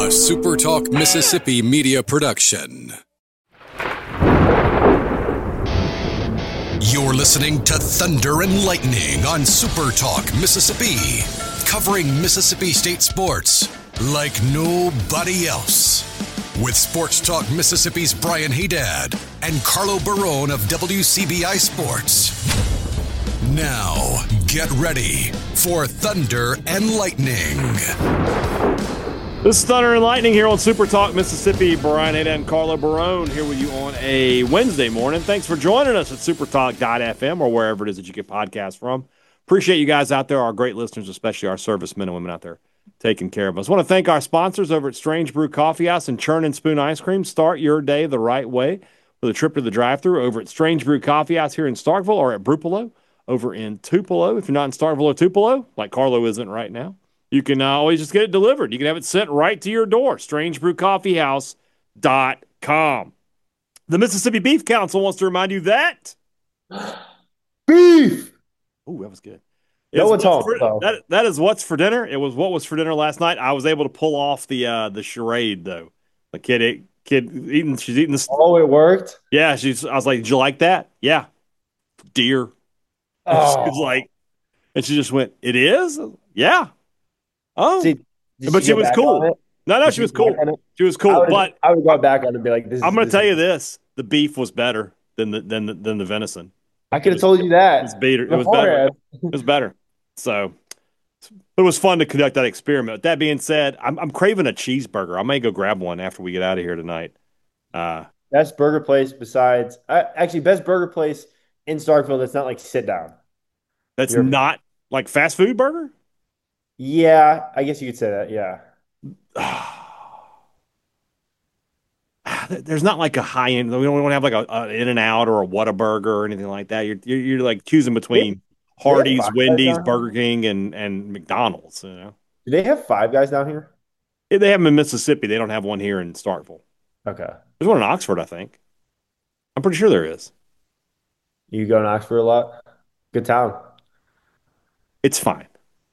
A SuperTalk Mississippi media production. You're listening to Thunder and Lightning on SuperTalk Mississippi, covering Mississippi State sports like nobody else. With Sports Talk Mississippi's Brian Haydad and Carlo Barone of WCBI Sports. Now, get ready for Thunder and Lightning. This is Thunder and Lightning here on Super Talk Mississippi. Brian Haydad and Carlo Barone here with you on a Wednesday morning. Thanks for joining us at supertalk.fm or wherever it is that you get podcasts from. Appreciate you guys out there, our great listeners, especially our servicemen and women out there taking care of us. I want to thank our sponsors over at Strange Brew Coffee House and Churn and Spoon Ice Cream. Start your day the right way with a trip to the drive-thru over at Strange Brew Coffee House here in Starkville or at Brupolo over in Tupelo. If you're not in Starkville or Tupelo, like Carlo isn't right now, you can always just get it delivered. You can have it sent right to your door, strangebrewcoffeehouse.com. The Mississippi Beef Council wants to remind you that beef. Oh, that was good. No one's home. That is what's for dinner. It was what was for dinner last night. I was able to pull off the charade though. The kid eating. She's eating this. Oh, it worked. Yeah, I was like, "Did you like that?" Yeah, deer. Oh. She was like, and she just went, "It is." Yeah. Oh, but she was cool. No, she was cool. She was cool. But I would go back on it and be like, I'm going to tell you this: the beef was better than the venison. I could have told you that. It was better. It was better. It was better. So it was fun to conduct that experiment. That being said, I'm craving a cheeseburger. I may go grab one after we get out of here tonight. Best burger place besides best burger place in Starkville that's not like sit down. That's not like fast food burger? Yeah, I guess you could say that, yeah. There's not like a high end. We don't have like an In-N-Out or a Whataburger or anything like that. You're like choosing between Hardee's, Wendy's, Burger King, and McDonald's. You know? Do they have Five Guys down here? They have them in Mississippi. They don't have one here in Starkville. Okay. There's one in Oxford, I think. I'm pretty sure there is. You go to Oxford a lot? Good town. It's fine.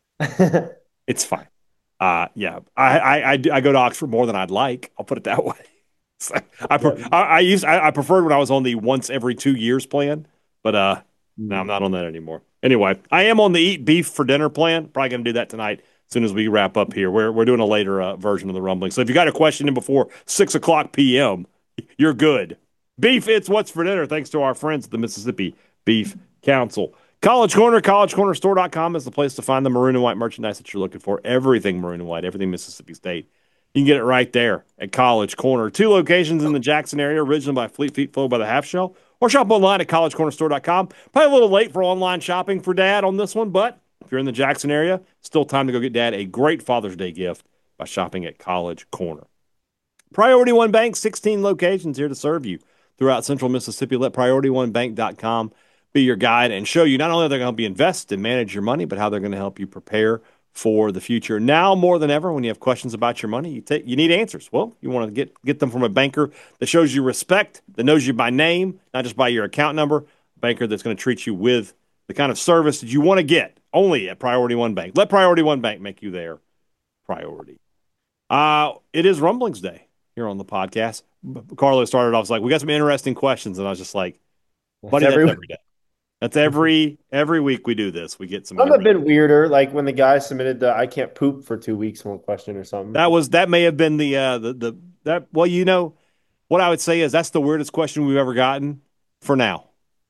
It's fine. Yeah, I go to Oxford more than I'd like. I'll put it that way. So I preferred when I was on the once every 2 years plan, but now I'm not on that anymore. Anyway, I am on the eat beef for dinner plan. Probably going to do that tonight as soon as we wrap up here. We're doing a later version of the rumbling. So if you got a question in before 6:00 p.m., you're good. Beef, it's what's for dinner. Thanks to our friends at the Mississippi Beef Council. College Corner, collegecornerstore.com is the place to find the maroon and white merchandise that you're looking for. Everything maroon and white, everything Mississippi State. You can get it right there at College Corner. 2 locations in the Jackson area, originally by Fleet Feet, followed by the Half Shell. Or shop online at collegecornerstore.com. Probably a little late for online shopping for Dad on this one, but if you're in the Jackson area, still time to go get Dad a great Father's Day gift by shopping at College Corner. Priority One Bank, 16 locations here to serve you throughout central Mississippi. Let PriorityOneBank.com be your guide and show you not only how they're going to help you invest and manage your money, but how they're going to help you prepare for the future. Now more than ever, when you have questions about your money, you need answers. Well, you want to get them from a banker that shows you respect, that knows you by name, not just by your account number, a banker that's going to treat you with the kind of service that you want to get only at Priority One Bank. Let Priority One Bank make you their priority. It is Rumblings Day here on the podcast. Carlo started off like, we got some interesting questions, and I was just like, buddy, that's every day. That's every week we do this. We get some. I'm a bit weirder, like when the guy submitted the "I can't poop for 2 weeks" one question or something. That may have been that. Well, you know, what I would say is that's the weirdest question we've ever gotten for now.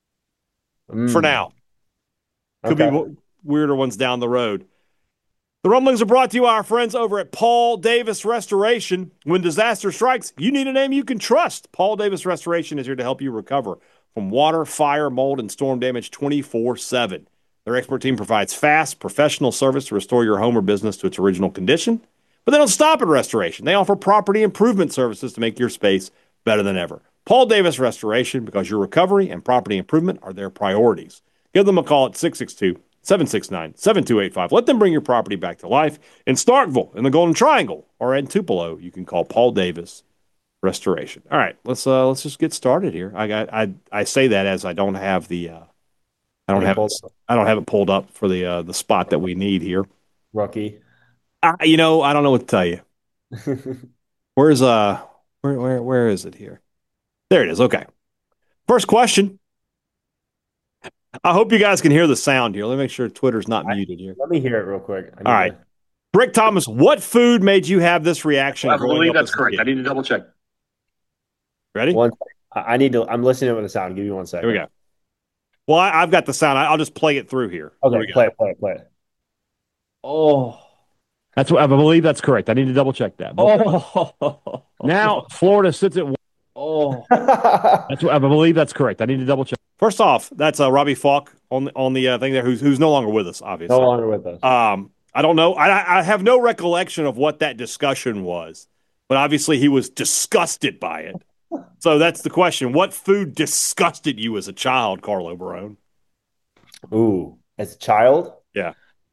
For now, could be weirder ones down the road. The Rumblings are brought to you by our friends over at Paul Davis Restoration. When disaster strikes, you need a name you can trust. Paul Davis Restoration is here to help you recover from water, fire, mold, and storm damage 24/7. Their expert team provides fast, professional service to restore your home or business to its original condition. But they don't stop at restoration. They offer property improvement services to make your space better than ever. Paul Davis Restoration, because your recovery and property improvement are their priorities. Give them a call at 662-769-7285. Let them bring your property back to life. In Starkville, in the Golden Triangle, or in Tupelo, you can call Paul Davis Restoration. All right, let's just get started here. I say that as I don't have the I don't have it pulled up for the spot that we need here. Rookie. I don't know what to tell you. Where's where is it here? There it is. Okay. First question. I hope you guys can hear the sound here. Let me make sure Twitter's not muted here. Let me hear it real quick. All right. Rick Thomas, what food made you have this reaction? I believe that's correct. I need to double check. Ready? I'm listening with the sound. Give me 1 second. Here we go. Well, I've got the sound. I'll just play it through here. Okay, play it. Oh. That's what I believe that's correct. I need to double check that. Oh. Now Florida sits at. Oh. That's what I believe that's correct. I need to double check. First off, that's Robbie Falk on the thing there, who's no longer with us, obviously. No longer with us. I don't know. I have no recollection of what that discussion was, but obviously he was disgusted by it. So that's the question. What food disgusted you as a child, Carlo Barone? Ooh, as a child? Yeah.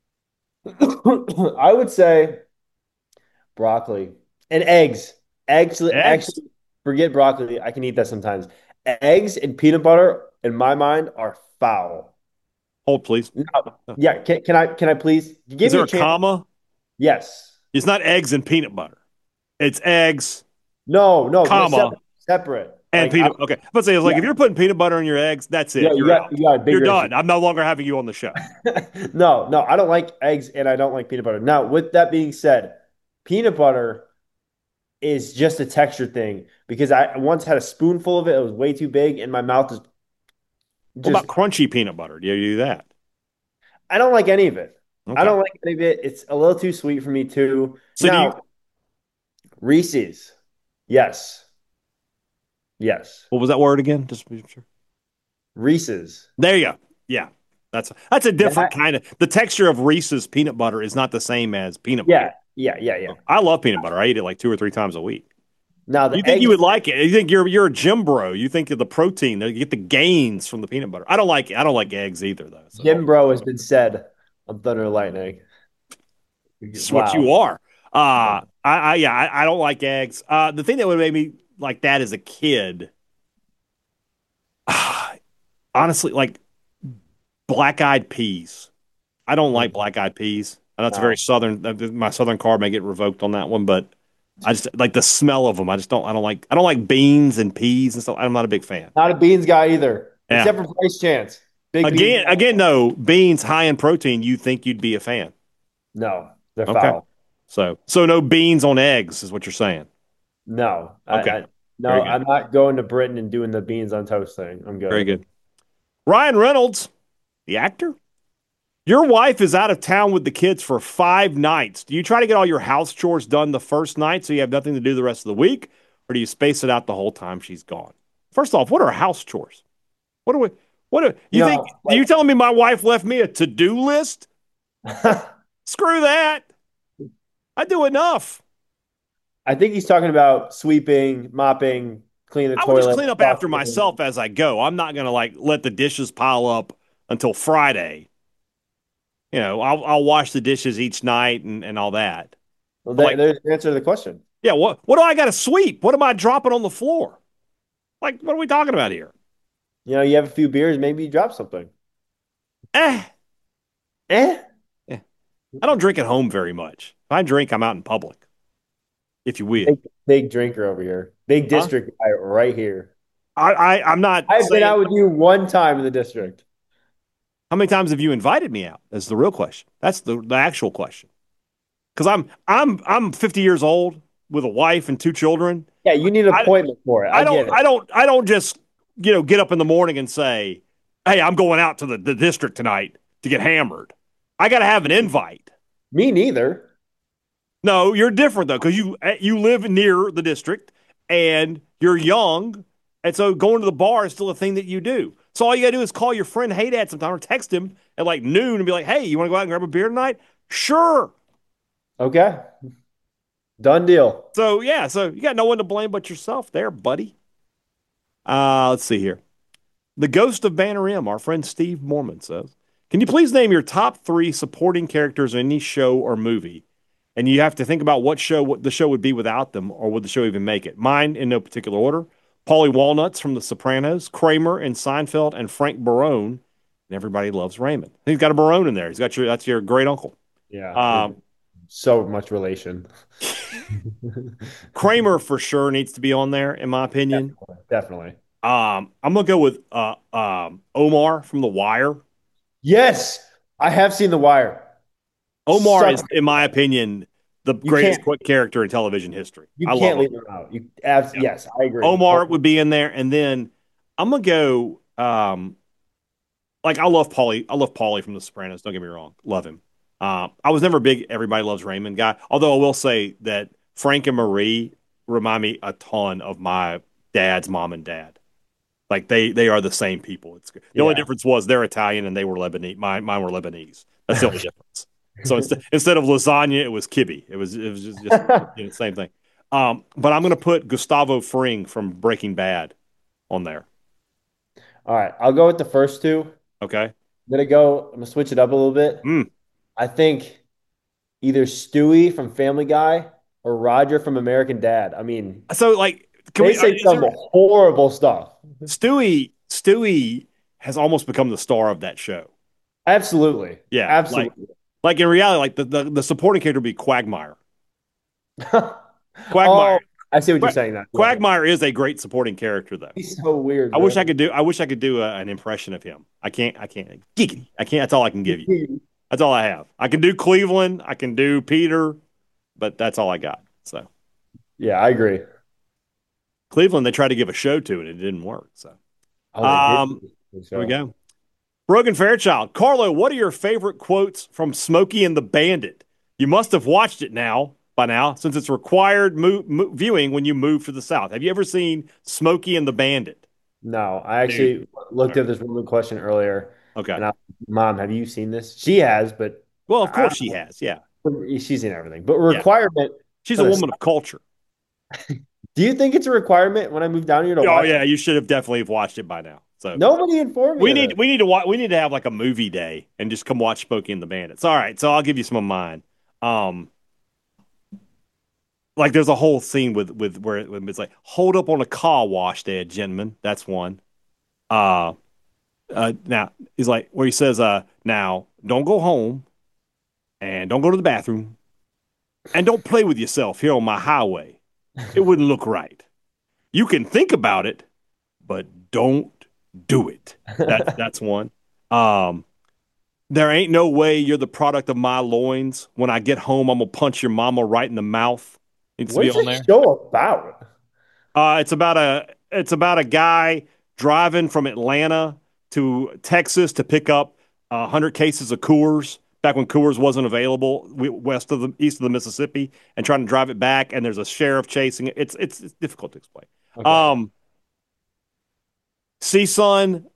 I would say broccoli and eggs. Actually, forget broccoli. I can eat that sometimes. Eggs and peanut butter, in my mind, are foul. Hold, please. No. Yeah, can I please give Is me there a comma? Yes. It's not eggs and peanut butter. It's eggs. No, comma separate. And peanut. Okay, let's say it's like if you're putting peanut butter in your eggs, that's it. Yeah, you're done. I'm no longer having you on the show. No, I don't like eggs and I don't like peanut butter. Now, with that being said, peanut butter is just a texture thing because I once had a spoonful of it. It was way too big, and my mouth is. What about crunchy peanut butter? Do you do that? I don't like any of it. Okay. I don't like any of it. It's a little too sweet for me too. So now, Reese's, yes. What was that word again? Just to be sure. Reese's. There you go. Yeah, that's a different kind of. The texture of Reese's peanut butter is not the same as peanut butter. Yeah. I love peanut butter. I eat it like 2 or 3 times a week. Now, you think you would like it? You think you're a gym bro? You think of the protein? You get the gains from the peanut butter. I don't like eggs either, though. So. Gym bro has been said on Thunder and Lightning. It's what you are. I don't like eggs. The thing that would make me like that as a kid, honestly, like black-eyed peas. I don't like black-eyed peas. I know it's a very southern. My southern card may get revoked on that one, but I just like the smell of them. I don't like beans and peas and stuff. I'm not a big fan. Not a beans guy either, yeah. Except for Bryce Chance. Again, no beans high in protein. You think you'd be a fan? No, they're foul. So no beans on eggs is what you're saying. No. Okay. I'm not going to Britain and doing the beans on toast thing. I'm good. Very good. Ryan Reynolds, the actor. Your wife is out of town with the kids for 5 nights. Do you try to get all your house chores done the first night so you have nothing to do the rest of the week? Or do you space it out the whole time she's gone? First off, what are house chores? Are you telling me my wife left me a to-do list? Screw that. I do enough. I think he's talking about sweeping, mopping, cleaning the toilet. I would just clean up after myself as I go. I'm not going to let the dishes pile up until Friday. You know, I'll wash the dishes each night and all that. Well, there's the answer to the question. Yeah, what do I got to sweep? What am I dropping on the floor? Like, what are we talking about here? You know, you have a few beers, maybe you drop something. Yeah. I don't drink at home very much. If I drink, I'm out in public. If you will. Big drinker over here. Big district guy right here. I'm not. I've been out with you one time in the district. How many times have you invited me out? That's the real question. That's the actual question. Because I'm 50 years old with a wife and 2 children. Yeah, you need an appointment for it. I don't just get up in the morning and say, "Hey, I'm going out to the district tonight to get hammered." I got to have an invite. Me neither. No, you're different though because you live near the district and you're young, and so going to the bar is still a thing that you do. So all you got to do is call your friend Haydad sometime or text him at like noon and be like, "Hey, you want to go out and grab a beer tonight?" Sure. Okay. Done deal. So you got no one to blame but yourself there, buddy. Let's see here. The Ghost of Banner M, our friend Steve Mormon says, "Can you please name your top 3 supporting characters in any show or movie? And you have to think about what the show would be without them, or would the show even make it? Mine, in no particular order: Paulie Walnuts from The Sopranos, Kramer in Seinfeld, and Frank Barone. And Everybody Loves Raymond. He's got a Barone in there. That's your great uncle. Yeah. So much relation. Kramer for sure needs to be on there, in my opinion. Definitely. I'm gonna go with Omar from The Wire. Yes, I have seen The Wire. Omar Such is, in my opinion, the you greatest can't character in television history. you I love can't him. leave him out. Yeah. Yes, I agree. Omar would be in there, and then I'm gonna go. Like I love Paulie. I love Paulie from The Sopranos. Don't get me wrong, love him. I was never a big Everybody Loves Raymond guy. Although I will say that Frank and Marie remind me a ton of my dad's mom and dad. Like they are the same people. It's the only Yeah. difference was they're Italian and they were Lebanese. Mine were Lebanese. That's the only difference. So instead of lasagna, it was kibbe. It was just same thing. But I'm gonna put Gustavo Fring from Breaking Bad on there. All right, I'll go with the first two. Okay. I'm gonna switch it up a little bit. Mm. I think either Stewie from Family Guy or Roger from American Dad. I mean, So like, can they we? say Is some there horrible stuff. Stewie has almost become the star of that show. Absolutely. Yeah, Absolutely. like in reality, like the supporting character would be Quagmire. Oh, Quagmire. I see what you're saying now. Yeah. Quagmire is a great supporting character, though. He's so weird, I wish man. I could do. I wish I could do an impression of him. I can't. I can't. Giggity. I can't. That's all I can give you. That's all I have. I can do Cleveland. I can do Peter, but that's all I got. So Yeah, I agree. Cleveland, they tried to give a show to it. It didn't work. So Oh, they here we did. go. Brogan Fairchild. Carlo, what are your favorite quotes from Smokey and the Bandit? You must have watched it by now, since it's required viewing when you move to the South. Have you ever seen Smokey and the Bandit? No, I actually looked at this woman question earlier, Okay. and Mom, have you seen this? She has, but Well, of course she has. Yeah. she's seen everything. But Yeah. requirement. She's a woman of culture. Do you think it's a requirement when I move down here to Oh watch yeah, it? you should have definitely watched it by now. So Nobody informed me. we need to have like a movie day and just come watch Smokey and the Bandits. All right, so I'll give you some of mine. Like there's a whole scene with where it's like hold up on a car wash there, gentlemen. That's one. Uh, now he's like where he says, now don't go home and don't go to the bathroom and don't play with yourself here on my highway. It wouldn't look right. You can think about it, but don't do it. That's one. There ain't no way you're the product of my loins. When I get home, I'm gonna punch your mama right in the mouth. Needs to be What's on this there. show about? It's about a guy driving from Atlanta to Texas to pick up 100 cases of Coors back when Coors wasn't available east of the Mississippi, and trying to drive it back. And there's a sheriff chasing it. It's difficult to explain. Okay. CSUN,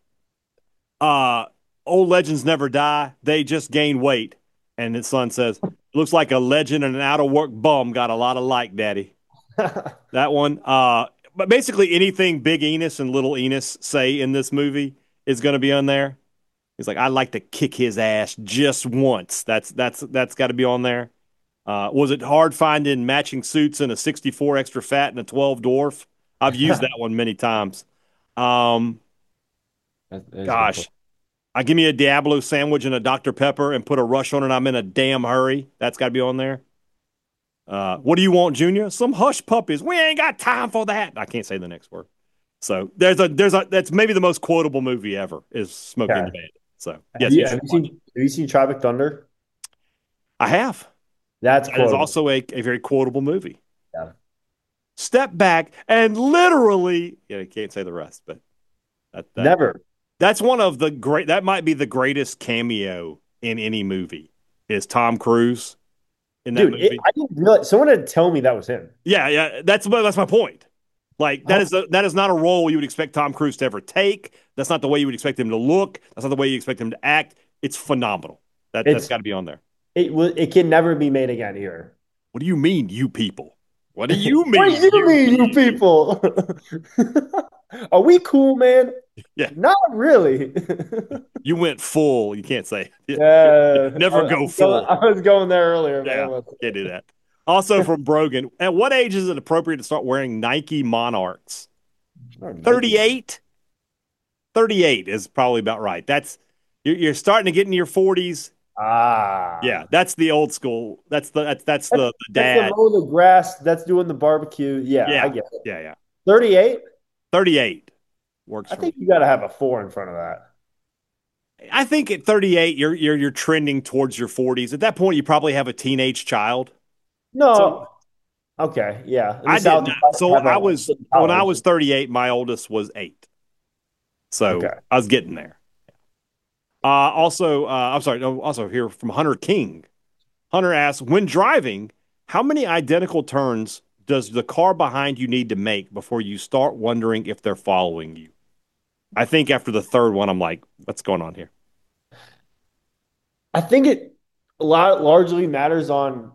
old legends never die. They just gain weight. And his son says, looks like a legend and an out of work bum got a lot of like, daddy. That one. But basically anything Big Enos and Little Enos say in this movie is going to be on there. He's like, I'd like to kick his ass just once. That's got to be on there. Was it hard finding matching suits in a 64 extra fat and a 12 dwarf? I've used that one many times. Gosh, I give me a Diablo sandwich and a Dr. Pepper and put a rush on it. I'm in a damn hurry. That's got to be on there. What do you want, Junior? Some hush puppies. We ain't got time for that. I can't say the next word. So that's maybe the most quotable movie ever is Smokey and the Bandit. So yes, Have you seen Tropic Thunder? I have. That is also a very quotable movie. Yeah. Step back and literally, I can't say the rest, but never. That's one of the great. That might be the greatest cameo in any movie. Is Tom Cruise in that movie? I didn't realize someone had to tell me that was him. Yeah. That's my point. Like that is not a role you would expect Tom Cruise to ever take. That's not the way you would expect him to look. That's not the way you expect him to act. It's phenomenal. That's got to be on there. It can never be made again here. What do you mean, you people? What do you mean? What do you mean, you people? Are we cool, man? Yeah. Not really. You went full. You can't say. Yeah. Never go full. I was going there earlier. Yeah, can't do that. Also from Brogan, at what age is it appropriate to start wearing Nike Monarchs? 38? 38 is probably about right. You're starting to get in your 40s. Yeah, Ah. that's the old school. That's the That's the dad. mow the grass. That's doing the barbecue. Yeah, I Yeah, get it. yeah, yeah. 38. 38 works I for me. think you got to have a 4 in front of that. I think at 38, you're trending towards your 40s. At that point, you probably have a teenage child. So No. Okay. Yeah. In the I South, didn't. you probably So have I a was in when I college. was 38, my oldest was 8. So Okay. I was getting there. Also, I'm sorry. No, also here from Hunter King. Hunter asks, when driving, how many identical turns does the car behind you need to make before you start wondering if they're following you? I think after the third one, I'm like, what's going on here? I think it a lot largely matters on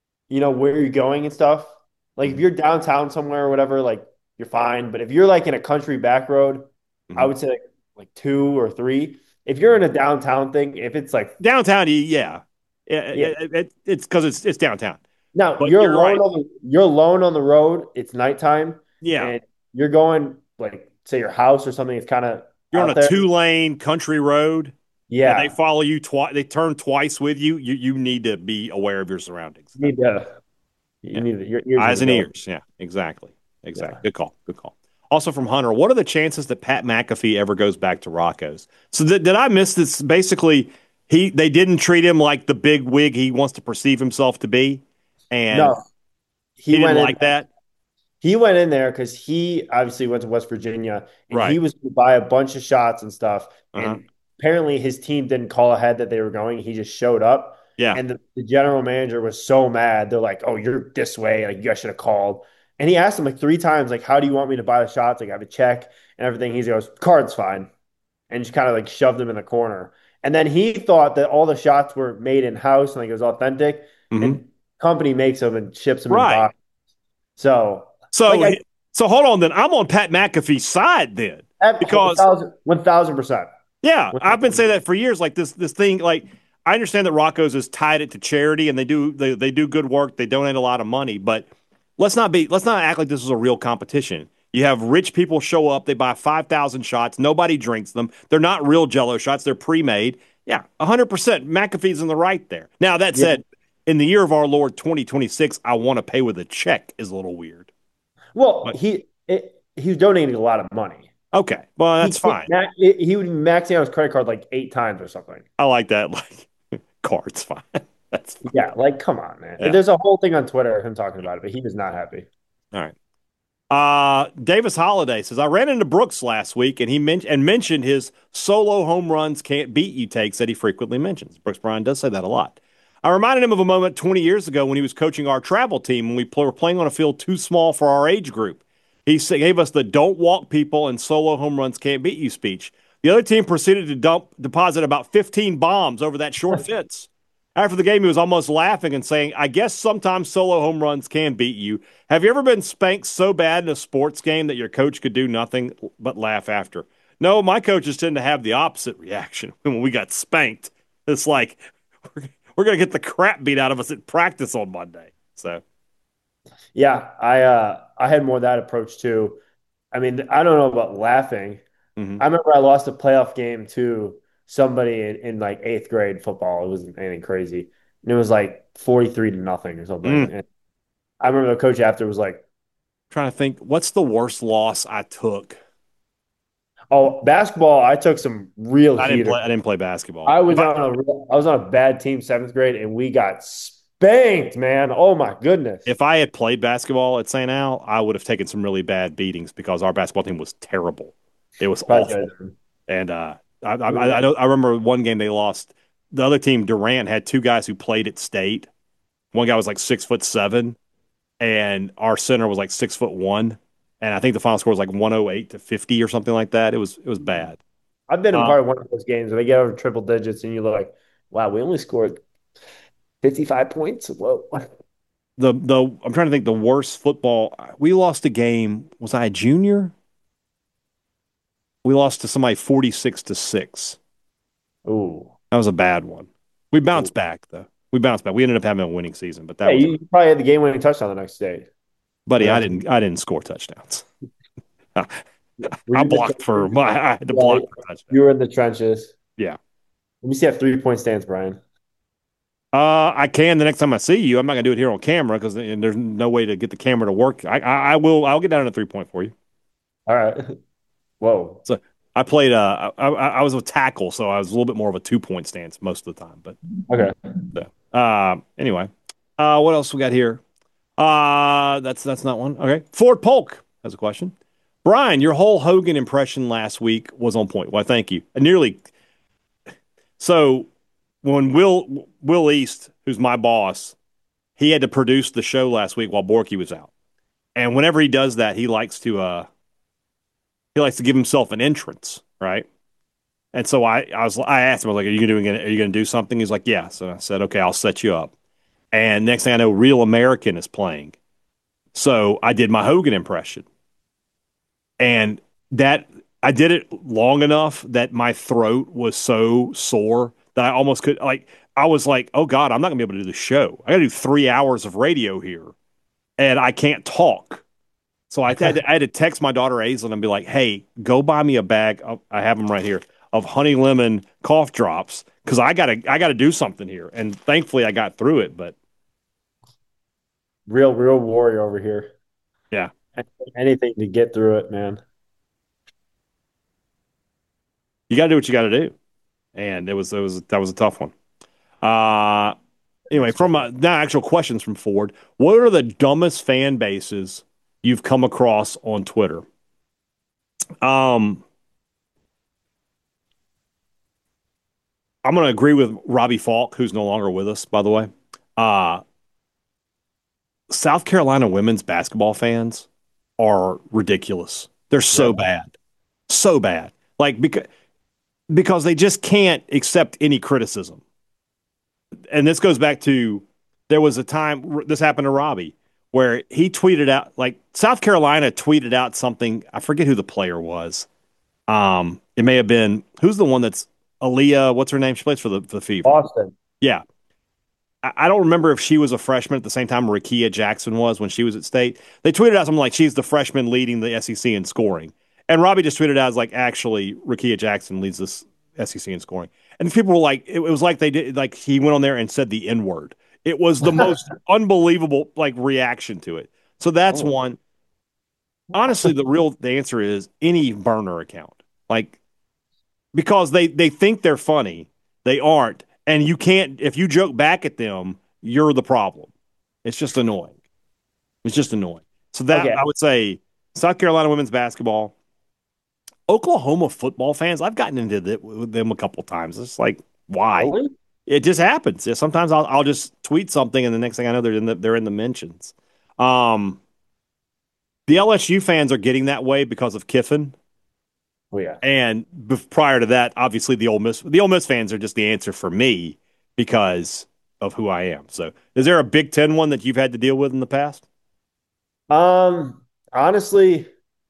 where you're going and stuff. Like if Mm-hmm. you're downtown somewhere or whatever, like you're fine. But if you're like in a country back road, I Mm-hmm. would say like 2 or 3. If you're in a downtown thing, if it's like Downtown, yeah, yeah, it's because it's downtown. now But you're right. you're alone on the road. It's nighttime, Yeah, and you're going like say your house or something. It's kind of you're on a out there. 2-lane country road, and they Yeah, follow you twice. They turn twice with you. You need to be aware of your surroundings. you need to Yeah, your ears need eyes to and go. ears. Yeah, exactly, exactly. Yeah. Good call. Good call. Also from Hunter, what are the chances that Pat McAfee ever goes back to Rocco's? So did I miss this? Basically, they didn't treat him like the big wig he wants to perceive himself to be, and No, he he didn't went in. like that. He went in there because he obviously went to West Virginia and he Right. was going to buy a bunch of shots and stuff. Uh-huh. And apparently his team didn't call ahead that they were going. He just showed up. Yeah. And the general manager was so mad. They're like, oh, you're this way. Like, you guys should have called. And he asked him like 3 times, like, how do you want me to buy the shots? Like, I have a check and everything. He goes, card's fine. And just kind of like shoved him in the corner. And then he thought that all the shots were made in house and like it was authentic. Hmm. And company makes them and ships them in Right. box. So, like, So I so hold on then. I'm on Pat McAfee's side then because 1,000%. yeah, I've been saying that for years. Like this thing, like I understand that Rocco's has tied it to charity and they do good work. They donate a lot of money, but let's not act like this is a real competition. You have rich people show up, they buy 5,000 shots, nobody drinks them. They're not real Jello shots, they're pre-made. Yeah, 100%. McAfee's in the right there. Now that Yeah. said, in the year of our Lord 2026, I want to pay with a check is a little weird. Well, But he was donating a lot of money. okay, well that's fine. He would maxing out his credit card like 8 times or something. I like that. Like cards, fine. That's fine. Yeah, like come on, man. Yeah. There's a whole thing on Twitter of him talking about it, but he was not happy. All right. Davis Holiday says I ran into Brooks last week, and he mentioned his solo home runs can't beat you takes that he frequently mentions. Brooks Bryan does say that a lot. I reminded him of a moment 20 years ago when he was coaching our travel team when we were playing on a field too small for our age group. Gave us the "don't walk people" and "solo home runs can't beat you" speech. The other team proceeded to deposit about 15 bombs over that short fence. After the game, he was almost laughing and saying, I guess sometimes solo home runs can beat you. Have you ever been spanked so bad in a sports game that your coach could do nothing but laugh after? No, my coaches tend to have the opposite reaction when we got spanked. It's like, we're going to get the crap beat out of us at practice on Monday. So, Yeah, I had more of that approach too. I mean, I don't know about laughing. mm-hmm. I remember I lost a playoff game to somebody in like eighth grade football. It wasn't anything crazy. And it was like 43-0 or something. And I remember the coach after was like, Trying to think, what's the worst loss I took? oh, basketball, I took some real heaters. I didn't play basketball. I was on a bad team 7th grade and we got spanked, man. Oh my goodness. If I had played basketball at St. Al, I would have taken some really bad beatings because our basketball team was terrible. It was awful. And I remember one game they lost. The other team, Durant, had 2 guys who played at State. One guy was like 6'7", and our center was like 6'1". And I think the final score was like 108-50 or something like that. It was bad. I've been in part of one of those games where they get over triple digits and you're like, wow, we only scored 55 points. Whoa. I'm trying to think the worst football. We lost a game. Was I a junior? We lost to somebody 46-6. Ooh. That was a bad one. We bounced back though. We bounced back. We ended up having a winning season, but that was you probably had the game-winning touchdown the next day. buddy. Yeah. I didn't score touchdowns. I blocked I had to block for touchdowns. You were in the trenches. Yeah. Let me see that 3-point stance, Brian. I can the next time I see you. I'm not gonna do it here on camera because there's no way to get the camera to work. I will. I'll get down to 3 point for you. All right. Whoa. So I played. I was a tackle, so I was a little bit more of a 2 point stance most of the time. But Okay. anyway, what else we got here? That's not one. Okay, Ford Polk has a question. Brian, your whole Hogan impression last week was on point. Why, thank you. I nearly so when Will East, who's my boss, he had to produce the show last week while Borky was out. And whenever he does that, he likes to give himself an entrance, right? And so I asked him, I was like, are you gonna do something? He's like, yeah. So I said, okay, I'll set you up. And next thing I know, Real American is playing. So I did my Hogan impression. And that I did it long enough that my throat was so sore that I almost could I was like, oh God, I'm not gonna be able to do the show. I gotta do 3 hours of radio here and I can't talk. So I had to text my daughter Aislinn and be like, hey, go buy me a bag I have them right here of honey lemon cough drops because I gotta do something here. And thankfully I got through it, but Real warrior over here. yeah. Anything to get through it, man. You gotta do what you gotta do. And that was a tough one. Uh Anyway, from now actual questions from Ford. What are the dumbest fan bases you've come across on Twitter? Um, I'm going to agree with Robbie Falk, who's no longer with us, by the way. Uh, South Carolina women's basketball fans are ridiculous. They're so bad, so bad. Like because they just can't accept any criticism. And this goes back to there was a time this happened to Robbie where he tweeted out like South Carolina tweeted out something. I forget who the player was. It may have been who's the one that's Aaliyah. What's her name? She plays for the Fever. Boston. Yeah, I don't remember if she was a freshman at the same time Rakia Jackson was when she was at State. They tweeted out something like she's the freshman leading the SEC in scoring, and Robbie just tweeted out as like actually Rakia Jackson leads this SEC in scoring, and people were like it was like they did like he went on there and said the N word. It was the most unbelievable like reaction to it. So that's one. Honestly, the answer is any burner account. Like because they think they're funny, they aren't, and you can't. If you joke back at them, you're the problem. It's just annoying. It's just annoying. So that Okay. I would say South Carolina women's basketball, Oklahoma football fans. I've gotten into with them a couple times. It's like why? Really? It just happens. Yeah, sometimes I'll just tweet something, and the next thing I know, they're in the mentions. Um, the LSU fans are getting that way because of Kiffin. Oh yeah. And prior to that, obviously the Ole Miss fans are just the answer for me because of who I am. So, is there a Big Ten one that you've had to deal with in the past? Honestly,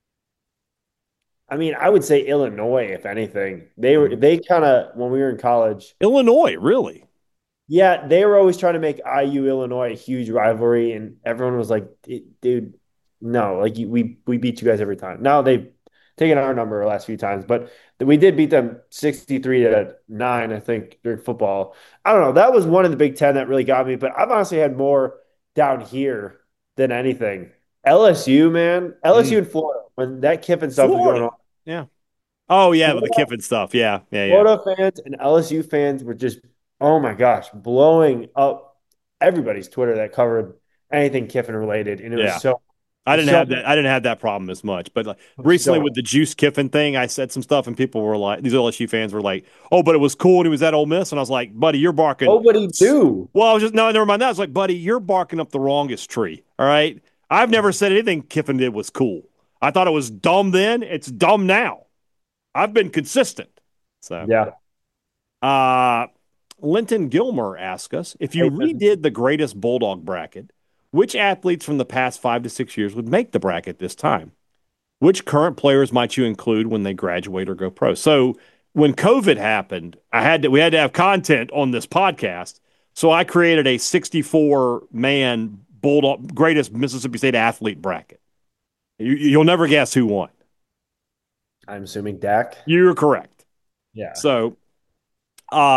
I mean, I would say Illinois, if anything. They kind of when we were in college, Illinois, really? yeah, they were always trying to make IU Illinois a huge rivalry, and everyone was like, "Dude, no, like we beat you guys every time." Now they've taken our number the last few times, but we did beat them 63-9, I think, during football. I don't know. That was one of the Big Ten that really got me, but I've honestly had more down here than anything. LSU, man, LSU and Florida when that Kiffin stuff was going Florida. on. Yeah. Oh yeah, with the Florida, Kiffin stuff. Yeah, yeah, yeah. Florida fans and LSU fans were just, oh my gosh, blowing up everybody's Twitter that covered anything Kiffin related, and it was Yeah. so. I It's didn't so, have that. I didn't have that problem as much. But like, recently so. with the Juice Kiffin thing, I said some stuff, and people were like, these LSU fans were like, "Oh, but it was cool when he was at Ole Miss." And I was like, "Buddy, you're barking." Nobody do. Well, I was just no, never mind that. I was like, "Buddy, you're barking up the wrongest tree." All right, I've never said anything Kiffin did was cool. I thought it was dumb then. It's dumb now. I've been consistent. So, Yeah. uh, Linton Gilmer asked us if you redid the greatest Bulldog bracket, which athletes from the past 5 to 6 years would make the bracket this time? Which current players might you include when they graduate or go pro? So when COVID happened, we had to have content on this podcast. So I created a 64-man Bulldog greatest Mississippi State athlete bracket. You'll never guess who won. I'm assuming Dak. You're correct. Yeah. So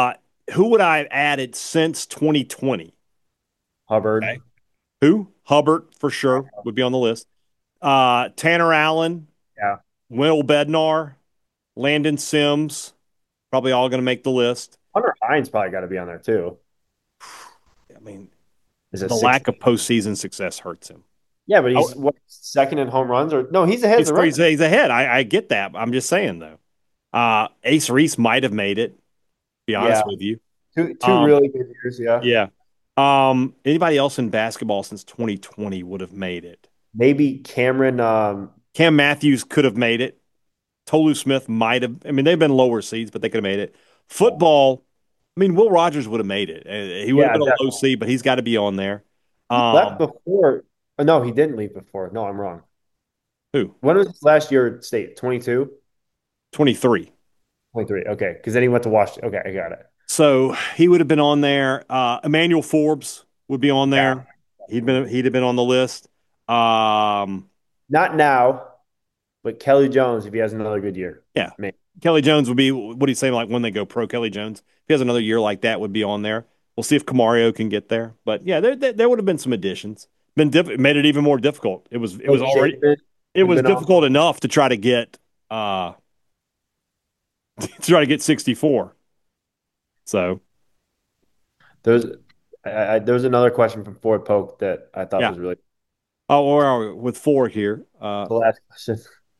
who would I have added since 2020? Hubbard. Okay. Who? Hubbard for sure would be on the list. Tanner Allen, Yeah. Will Bednar, Landon Sims, probably all going to make the list. Hunter Hines probably got to be on there too. I mean, Is it the lack of postseason success hurts him. Yeah, but he's what, second in home runs, or no? He's ahead. He's ahead. I get that. I'm just saying though. Ace Reese might have made it. Be honest with you. Two really good years. Yeah. Yeah. Anybody else in basketball since 2020 would have made it? Maybe Cameron. Cam Matthews could have made it. Tolu Smith might have. I mean, they've been lower seeds, but they could have made it. Football. I mean, Will Rogers would have made it. He would have been a low seed, but he's got to be on there. He left before. Oh, no, he didn't leave before. No, I'm wrong. Who? When was his last year at State? 22? 23. 23. Okay, because then he went to Washington. Okay, I got it. So he would have been on there. Emmanuel Forbes would be on there. Yeah. He'd have been on the list. Not now, but Kelly Jones if he has another good year. Yeah, maybe. Kelly Jones would be. What do you say? Like when they go pro, Kelly Jones, if he has another year like that, would be on there. We'll see if Camario can get there. But yeah, there would have been some additions. Made it even more difficult. It was difficult enough to try to get 64. So there's another question from Ford Polk that I thought was really. Oh, where are we with 4 here? The last question.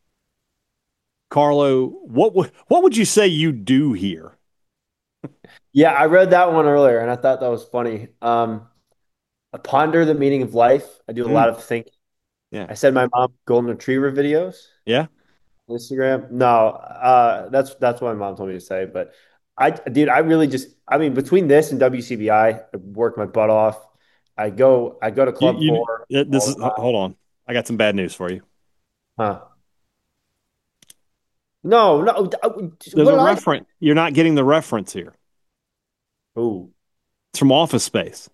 Carlo, what would you say you do here? Yeah, I read that one earlier, and I thought that was funny. I ponder the meaning of life. I do a lot of thinking. Yeah. I said my mom golden retriever videos. Yeah. Instagram. No, that's what my mom told me to say. But I really between this and WCBI, I work my butt off. I go to Club 4. Hold on. I got some bad news for you. Huh. No. There's a reference. You're not getting the reference here. Ooh. It's from Office Space.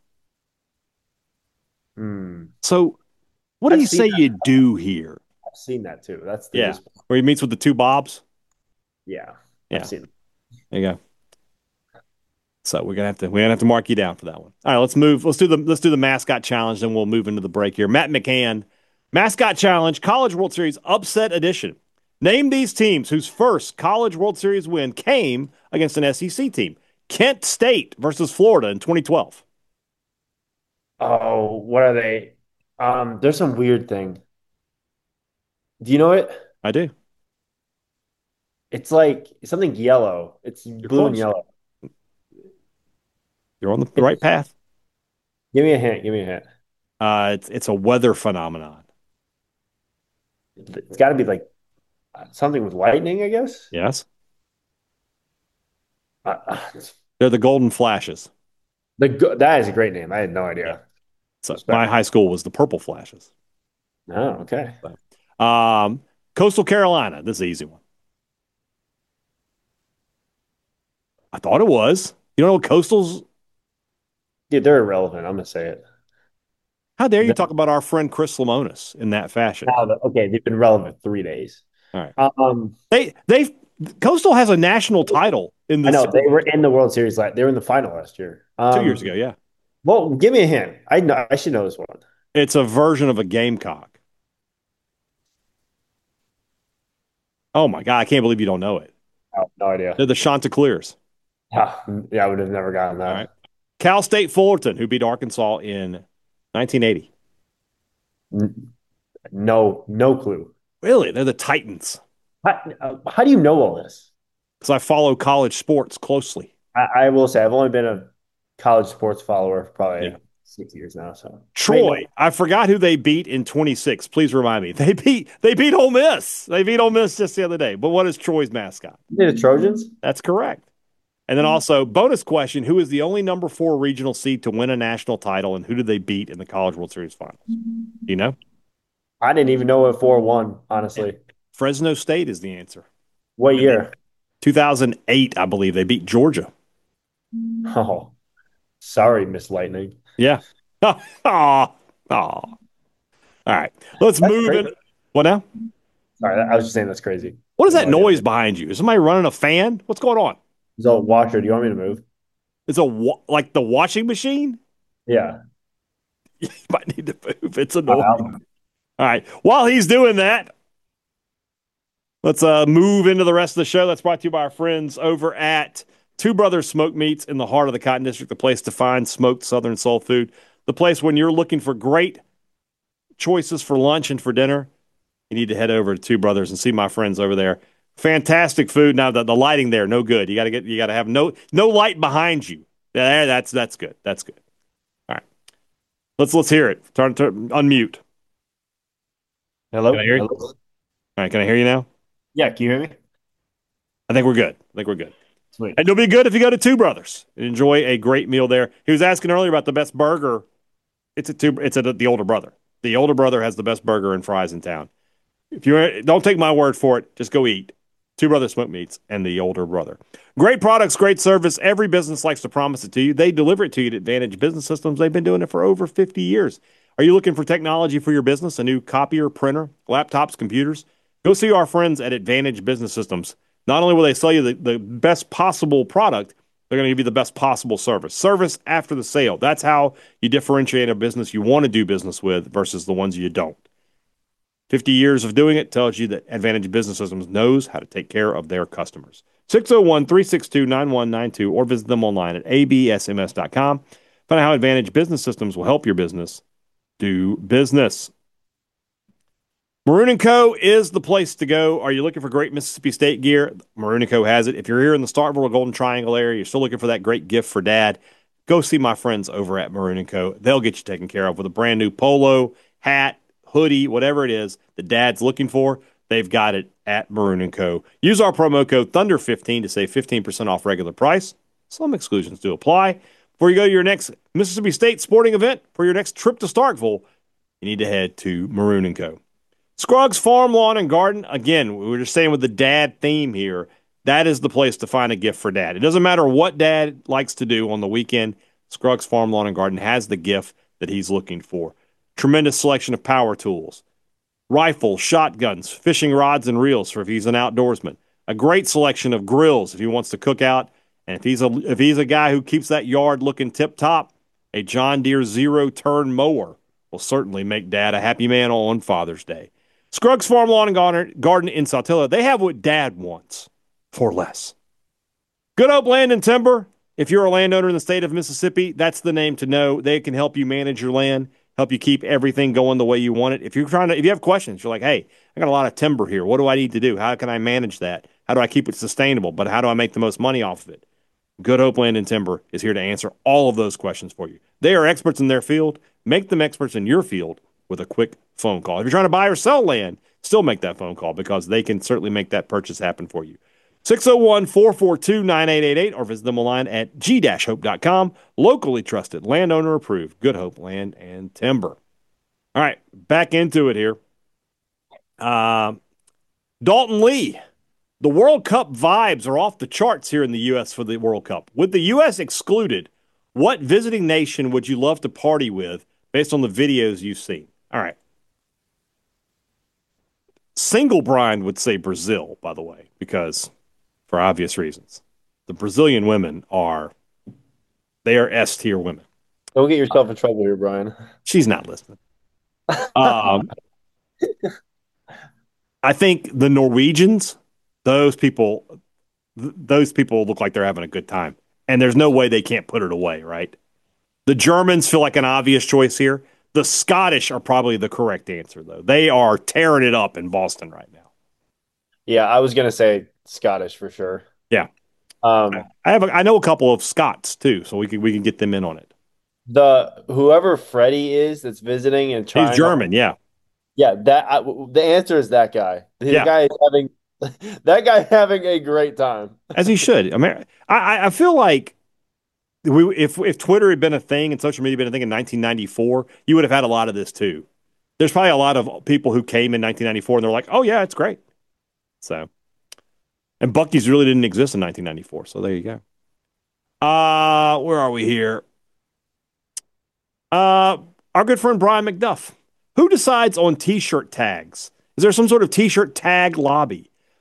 So what do you say you do here? I've seen that too. That's where he meets with the 2 Bobs. Yeah. I've seen it. There you go. So we're gonna have to mark you down for that one. All right, let's move. Let's do the mascot challenge, then we'll move into the break here. Matt McCann, mascot challenge, College World Series upset edition. Name these teams whose first College World Series win came against an SEC team. Kent State versus Florida in 2012. Oh, what are they? There's some weird thing. Do you know it? I do. It's like something yellow. It's blue and yellow. You're on the right path. Give me a hint. It's a weather phenomenon. It's got to be like something with lightning, I guess. Yes. They're the Golden Flashes. That is a great name. I had no idea. Yeah. So my high school was the Purple Flashes. Oh, okay. So, Coastal Carolina. This is an easy one. I thought it was. You don't know what Coastal's? Dude, they're irrelevant. I'm gonna say it. How dare you talk about our friend Chris Lemonis in that fashion? Okay, they've been relevant 3 days. All right. Coastal has a national title in the. I know they were in the World Series. They were in the final last year. 2 years ago, yeah. Well, give me a hint. I should know this one. It's a version of a Gamecock. Oh my God, I can't believe you don't know it. Oh, no idea. They're the Chanticleers. Yeah, I would have never gotten that. All right. Cal State Fullerton, who beat Arkansas in 1980. No clue. Really? They're the Titans. How do you know all this? Because I follow college sports closely. I will say I've only been a college sports follower for probably 6 years now. So Troy, I forgot who they beat in 26. Please remind me. They beat Ole Miss. They beat Ole Miss just the other day. But what is Troy's mascot? The Trojans. That's correct. And then also, bonus question, who is the only number 4 regional seed to win a national title, and who did they beat in the College World Series Finals? Do you know? I didn't even know what 4 won, honestly. Yeah. Fresno State is the answer. What year? 2008, I believe. They beat Georgia. Oh, sorry, Miss Lightning. Yeah. All right. Let's move in. What now? Sorry, I was just saying that's crazy. What is that noise behind you? Is somebody running a fan? What's going on? So, Washer, do you want me to move? It's like the washing machine. Yeah. You might need to move. It's annoying. Wow. All right. While he's doing that, let's move into the rest of the show. That's brought to you by our friends over at Two Brothers Smoked Meats in the heart of the Cotton District, the place to find smoked Southern soul food, the place when you're looking for great choices for lunch and for dinner. You need to head over to Two Brothers and see my friends over there. Fantastic food. Now the lighting there, no good. You got to have no light behind you. Yeah, that's good. That's good. All right. Let's hear it. Turn to unmute. Hello? Can I hear you? Hello? All right, can I hear you now? Yeah, can you hear me? I think we're good. Sweet. And it'll be good if you go to Two Brothers and enjoy a great meal there. He was asking earlier about the best burger. It's the older brother. The older brother has the best burger and fries in town. If you don't take my word for it, just go eat. Two Brothers Smoked Meats and the older brother. Great products, great service. Every business likes to promise it to you. They deliver it to you at Advantage Business Systems. They've been doing it for over 50 years. Are you looking for technology for your business? A new copier, printer, laptops, computers? Go see our friends at Advantage Business Systems. Not only will they sell you the best possible product, they're going to give you the best possible service. Service after the sale. That's how you differentiate a business you want to do business with versus the ones you don't. 50 years of doing it tells you that Advantage Business Systems knows how to take care of their customers. 601-362-9192 or visit them online at absms.com. Find out how Advantage Business Systems will help your business do business. Maroon & Co. is the place to go. Are you looking for great Mississippi State gear? Maroon & Co. has it. If you're here in the Starkville or Golden Triangle area, you're still looking for that great gift for Dad, go see my friends over at Maroon & Co. They'll get you taken care of with a brand new polo, hat, hoodie, whatever it is that Dad's looking for. They've got it at Maroon & Co. Use our promo code Thunder15 to save 15% off regular price. Some exclusions do apply. Before you go to your next Mississippi State sporting event, for your next trip to Starkville, you need to head to Maroon & Co. Scruggs Farm Lawn and Garden. Again, we were just saying with the dad theme here, that is the place to find a gift for Dad. It doesn't matter what Dad likes to do on the weekend. Scruggs Farm Lawn and Garden has the gift that he's looking for. Tremendous selection of power tools, rifles, shotguns, fishing rods and reels for if he's an outdoorsman. A great selection of grills if he wants to cook out. And if he's a guy who keeps that yard looking tip top, a John Deere zero-turn mower will certainly make Dad a happy man on Father's Day. Scruggs Farm Lawn and Garden in Saltillo. They have what Dad wants for less. Good Hope Land and Timber. If you're a landowner in the state of Mississippi, that's the name to know. They can help you manage your land, help you keep everything going the way you want it. If you have questions, you're like, hey, I got a lot of timber here. What do I need to do? How can I manage that? How do I keep it sustainable? But how do I make the most money off of it? Good Hope Land and Timber is here to answer all of those questions for you. They are experts in their field. Make them experts in your field with a quick phone call. If you're trying to buy or sell land, still make that phone call because they can certainly make that purchase happen for you. 601-442-9888 or visit them online at g-hope.com. Locally trusted, landowner approved, Good Hope Land and Timber. All right, back into it here. Dalton Lee. The World Cup vibes are off the charts here in the U.S. for the World Cup. With the U.S. excluded, what visiting nation would you love to party with based on the videos you've seen? All right. Single Brian would say Brazil, by the way, because for obvious reasons. The Brazilian women they are S-tier women. Don't get yourself in trouble here, Brian. She's not listening. I think the Norwegians, those people look like they're having a good time. And there's no way they can't put it away, right? The Germans feel like an obvious choice here. The Scottish are probably the correct answer, though. They are tearing it up in Boston right now. Yeah, I was gonna say Scottish for sure. Yeah, I know a couple of Scots too, so we can get them in on it. Whoever Freddie is that's visiting and trying. He's German, yeah. Yeah, the answer is that guy. The guy is having that guy having a great time, as he should. I mean, I feel like if Twitter had been a thing and social media had been a thing in 1994, you would have had a lot of this too. There's probably a lot of people who came in 1994 and they're like, "Oh yeah, it's great." So, and Buc-ee's really didn't exist in 1994, so there you go. Where are we here? Our good friend Brian McDuff. Who decides on T-shirt tags? Is there some sort of T-shirt tag lobby?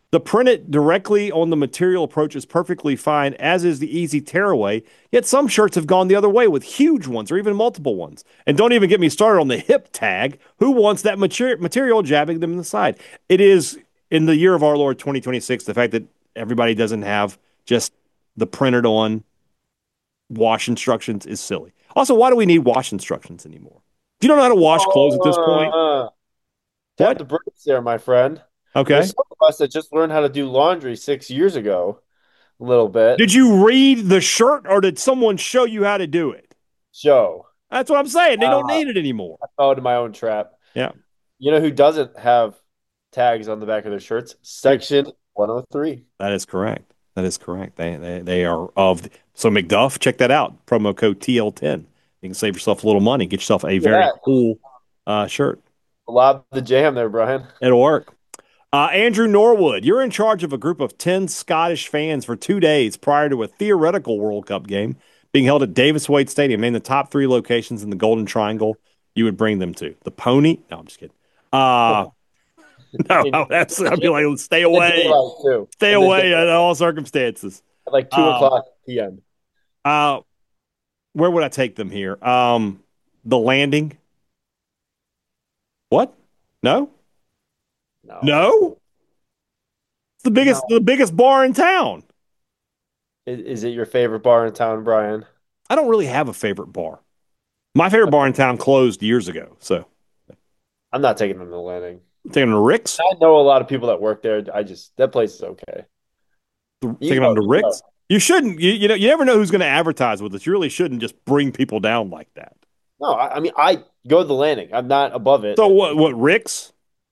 The printed directly on the material approach is perfectly fine, as is the easy tearaway. Yet some shirts have gone the other way with huge ones or even multiple ones. And don't even get me started on the hip tag. Who wants that material jabbing them in the side? It is in the year of our Lord 2026, the fact that everybody doesn't have just the printed on wash instructions is silly. Also, why do we need wash instructions anymore? Do you don't know how to wash clothes at this point? Tap What? the brakes there, my friend. Okay. There's some of us that just learned how to do laundry 6 years ago, a little bit. Did you read the shirt or did someone show you how to do it? Joe, That's what I'm saying. They don't uh, need it anymore. I fell into my own trap. Yeah. You know who doesn't have tags on the back of their shirts? Section 103. That is correct. That is correct. They are of so McDuff, check that out. Promo code TL10. You can save yourself a little money, get yourself a very cool shirt. Lob the jam there, Brian. It'll work. Andrew Norwood, you're in charge of a group of 10 Scottish fans for 2 days prior to a theoretical World Cup game being held at Davis Wade Stadium. Name the top 3 locations in the Golden Triangle you would bring them to. The Pony? No, I'm just kidding. No, I'd be like, stay away. Stay away in all circumstances. At like 2 o'clock p.m. Where would I take them here? The Landing. What? No? No? It's the biggest bar in town. Is it your favorite bar in town, Brian? I don't really have a favorite bar. My favorite bar in town closed years ago, so I'm not taking them to the Landing. taking them to Rick's. I know a lot of people that work there. That place is okay. Taking them to Rick's. You shouldn't. You know, you never know who's going to advertise with us. You really shouldn't just bring people down like that. No, I mean I go to the Landing. I'm not above it. So what? Rick's?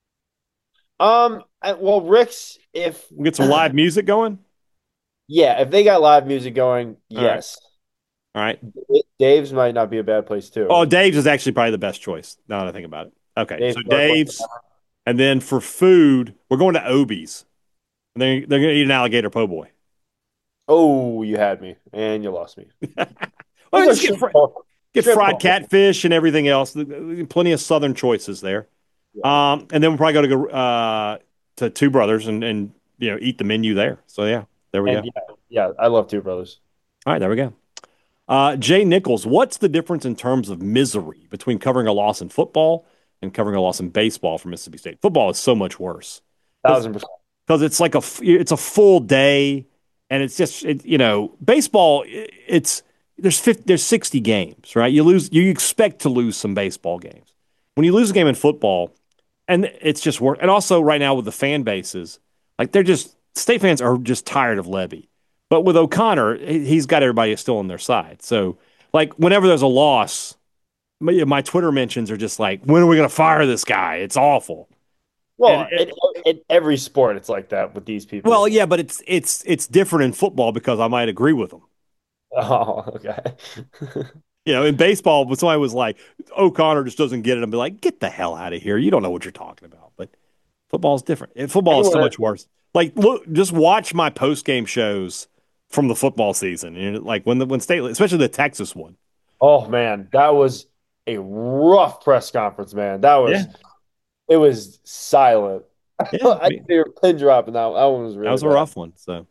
Well, Rick's, if We get some live music going. yeah, if they got live music going, yes. All right. Dave's might not be a bad place too. Oh, Dave's is actually probably the best choice. Now that I think about it. Okay, so Dave's, and then for food, we're going to Obie's. And they're going to eat an alligator po' boy. Oh, you had me, and you lost me. Well, just get fried catfish and everything else. Plenty of southern choices there. Yeah. And then we'll probably go to Two Brothers and eat the menu there. So yeah, there we go. Yeah, I love Two Brothers. All right, there we go. Jay Nichols, what's the difference in terms of misery between covering a loss in football and covering a loss in baseball for Mississippi State? Football is so much worse. 1,000%. Because it's like it's a full day, and it's just baseball. There's 60 games, right? You expect to lose some baseball games. When you lose a game in football, and it's just work. And also right now with the fan bases, like State fans are just tired of Levy. But with O'Connor, he's got everybody still on their side. So like whenever there's a loss, my Twitter mentions are just like, when are we going to fire this guy? It's awful. Well, in every sport, it's like that with these people. Well, yeah, but it's different in football because I might agree with them. Oh, okay. In baseball, when somebody was like, O'Connor just doesn't get it, I'd be like, get the hell out of here. You don't know what you're talking about. But football is different. Football is so much worse. Like, look, just watch my post-game shows from the football season. Like when State, especially the Texas one. Oh, man, that was a rough press conference, man. It was silent. Yeah, I could hear a pin drop, and that one was really a rough one. So,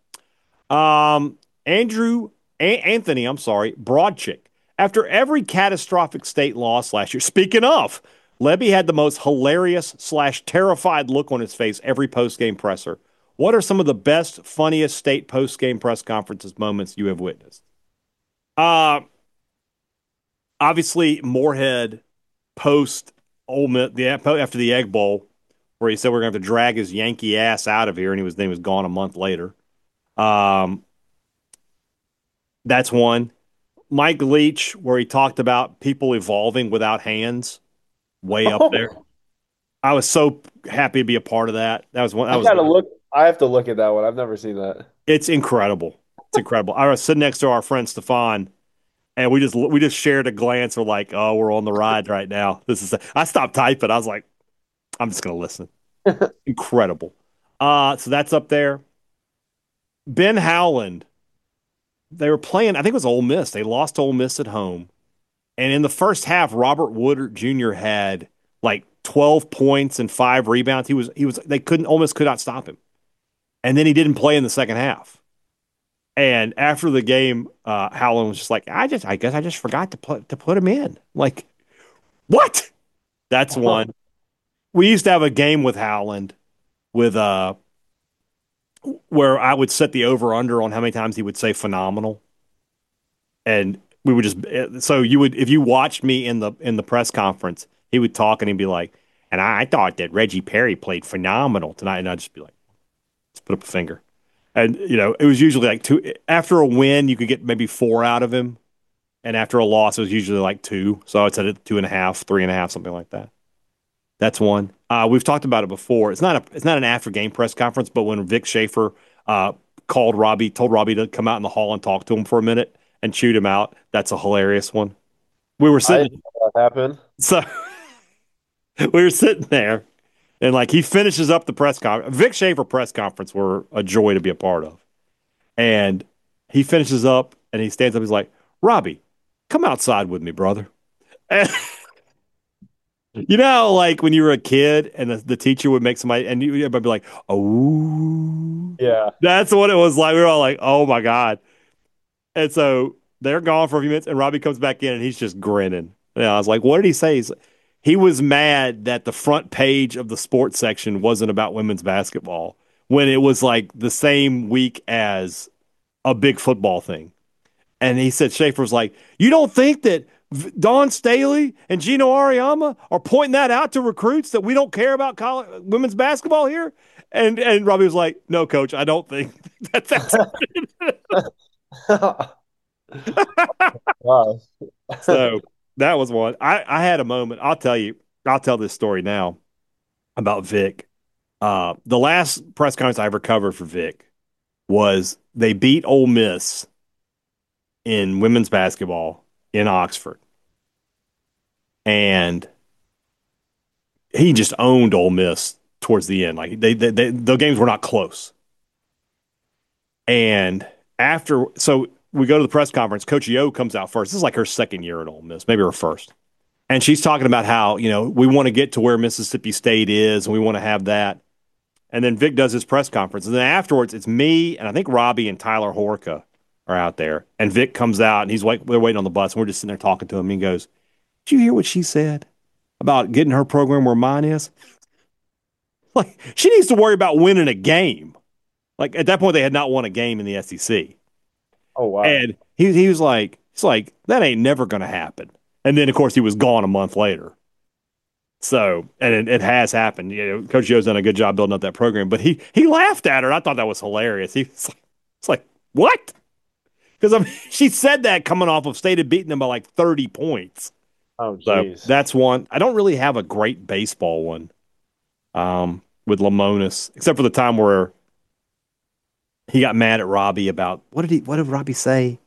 Anthony, Broadchick. After every catastrophic State loss last year, speaking of, Lebby had the most hilarious / terrified look on his face every post-game presser. What are some of the best, funniest State post-game press conferences moments you have witnessed? Obviously, Moorhead post Ole Miss after the Egg Bowl, where he said we're going to have to drag his Yankee ass out of here, and he was gone a month later. That's one. Mike Leach, where he talked about people evolving without hands, way up there. I was so happy to be a part of that. That was one. I have to look at that one. I've never seen that. It's incredible. It's incredible. I was sitting next to our friend Stefan, and we just shared a glance. We're like, "Oh, we're on the ride right now." I stopped typing. I was like, "I'm just going to listen." Incredible. So that's up there. Ben Howland. They were playing. I think it was Ole Miss. They lost to Ole Miss at home, and in the first half, Robert Woodard Jr. had like 12 points and 5 rebounds. Ole Miss could not stop him. and then he didn't play in the second half. And after the game, Howland was just like, I guess I just forgot to put him in. Like, what? That's one. We used to have a game with Howland with where I would set the over under on how many times he would say phenomenal. And we would just so you would if you watched me in the press conference, he would talk and he'd be like, and I thought that Reggie Perry played phenomenal tonight, and I'd just be like, let's put up a finger. And it was usually like two. After a win, you could get maybe four out of him, and after a loss, it was usually like two. So I would set it 2.5, 3.5, something like that. That's one. We've talked about it before. It's not an after game press conference, but when Vic Schaefer told Robbie to come out in the hall and talk to him for a minute and chewed him out. That's a hilarious one. We were I sitting. didn't know that happened. So we were sitting there, and like he finishes up the press conference. Vic Schaefer press conference were a joy to be a part of, and he finishes up and he stands up. He's like, "Robbie, come outside with me, brother." And like when you were a kid and the teacher would make somebody, and everybody be like, "Oh, Yeah. that's what it was like." We were all like, "Oh my god!" And so they're gone for a few minutes, and Robbie comes back in, and he's just grinning. I was like, "What did he say?" He was mad that the front page of the sports section wasn't about women's basketball when it was like the same week as a big football thing. And he said Schaefer's like, "You don't think that Dawn Staley and Gino Auriemma are pointing that out to recruits that we don't care about women's basketball here?" And Robbie was like, "No, coach, I don't think that's." Wow. So that was one. I had a moment. I'll tell you. I'll tell this story now about Vic. The last press conference I ever covered for Vic was they beat Ole Miss in women's basketball in Oxford, and he just owned Ole Miss towards the end. Like the games were not close. And so we go to the press conference. Coach Yo comes out first. This is like her second year at Ole Miss, maybe her first. And she's talking about how, we want to get to where Mississippi State is and we want to have that. And then Vic does his press conference. And then afterwards, it's me and I think Robbie and Tyler Horka are out there. And Vic comes out and they're waiting on the bus. And we're just sitting there talking to him. And he goes, "Did you hear what she said about getting her program where mine is?" Like, she needs to worry about winning a game. Like, at that point, they had not won a game in the SEC. Oh, wow. And he was like, that ain't never going to happen. And then, of course, he was gone a month later. So, and it has happened. Coach Joe's done a good job building up that program, but he laughed at her. I thought that was hilarious. It's like, what? Because she said that coming off of State had beaten them by like 30 points. Oh, geez. So that's one. I don't really have a great baseball one with Lamonis, except for the time where he got mad at Robbie about what did Robbie say?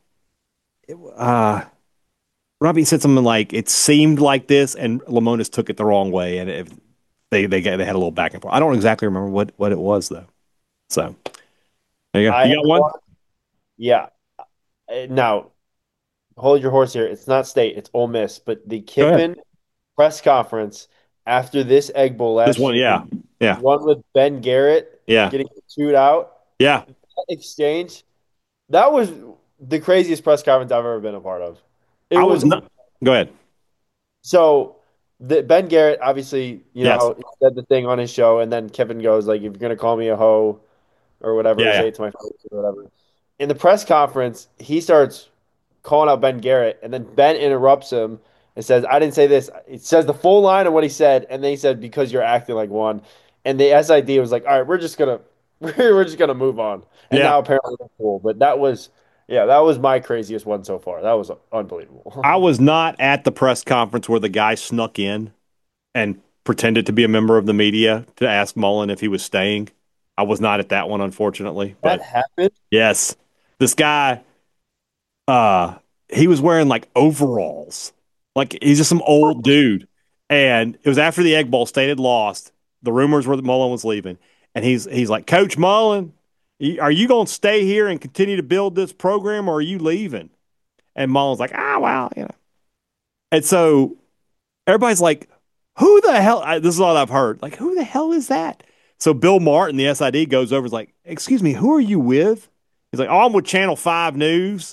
Robbie said something like it seemed like this, and Lamonis took it the wrong way, and they had a little back and forth. I don't exactly remember what it was though. So there you go. You got one? Yeah. Now, hold your horse here. It's not State, it's Ole Miss, but the Kiffin press conference after this Egg Bowl last one, year, yeah, one with Ben Garrett, getting chewed out, that exchange. That was the craziest press conference I've ever been a part of. I was not. Go ahead. So Ben Garrett, obviously, he said the thing on his show, and then Kevin goes like, "If you're gonna call me a hoe or whatever, say it to my face or whatever." In the press conference, he starts calling out Ben Garrett, and then Ben interrupts him and says, "I didn't say this." It says the full line of what he said, and then he said, "Because you're acting like one." And the SID was like, "All right, we're just gonna move on." And now apparently they're cool. But that was my craziest one so far. That was unbelievable. I was not at the press conference where the guy snuck in and pretended to be a member of the media to ask Mullen if he was staying. I was not at that one, unfortunately. That happened? Yes. This guy, he was wearing like overalls. Like he's just some old dude. And it was after the Egg Bowl. State had lost. The rumors were that Mullen was leaving. And he's like, "Coach Mullen, are you going to stay here and continue to build this program, or are you leaving?" And Mullen's like, "Well, And so everybody's like, "Who the hell?" This is all I've heard. Like, who the hell is that? So Bill Martin, the SID, goes over and is like, "Excuse me, who are you with?" He's like, "Oh, I'm with Channel 5 News."